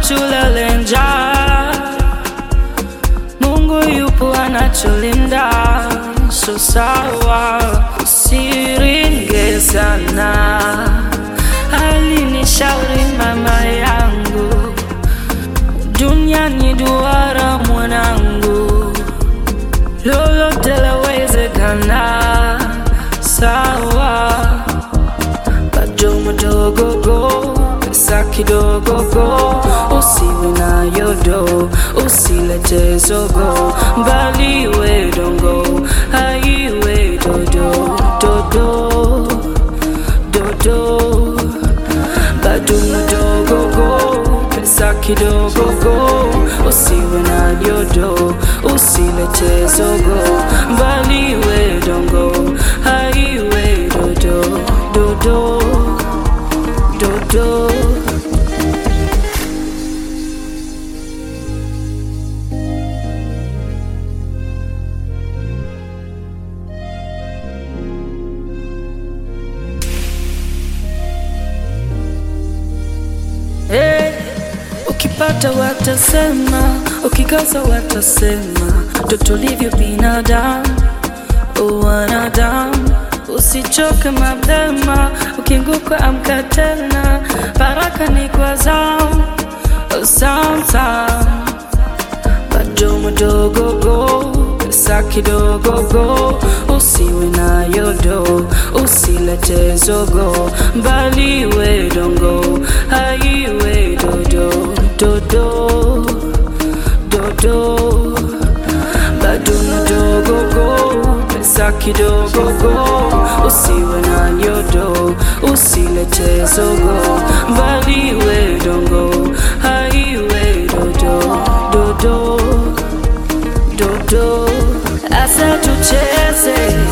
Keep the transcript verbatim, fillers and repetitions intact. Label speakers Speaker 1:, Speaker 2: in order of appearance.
Speaker 1: tulale njaa. Mungu yupo anatulinda, so sawa, usiringe sana. Alinishauri mama yangu, dunia ni duara mwanangu, lolote lawezekana. Sawa, bado mdogo go, pesa kidogo go, usiwe na yodo, usilete zogo, mbali we dongo, haiwe dodo, dodo, dodo. Bado mdogo go, pesa kidogo go, usiwe na yodo, usilete zogo, mbali we dongo, haiwe dodo, dodo, dodo. Hey, ukipata watasema, ukikosa watasema, ndo tulivyo binadamu, wanadamu. Usichoke mapema, ukianguka amka tena, baraka ni kwa zamu, sometime. Bado mdogo go, pesa kidogo go, usiwe na yodo, usilete zogo, mbali we dongo, haiwe dodo, dodo, dodo. Bado mdogo go, pesa kidogo go, usiwe na yodo, usilete zogo, mbali we dongo, haiwe dodo, dodo, dodo. Asa tucheze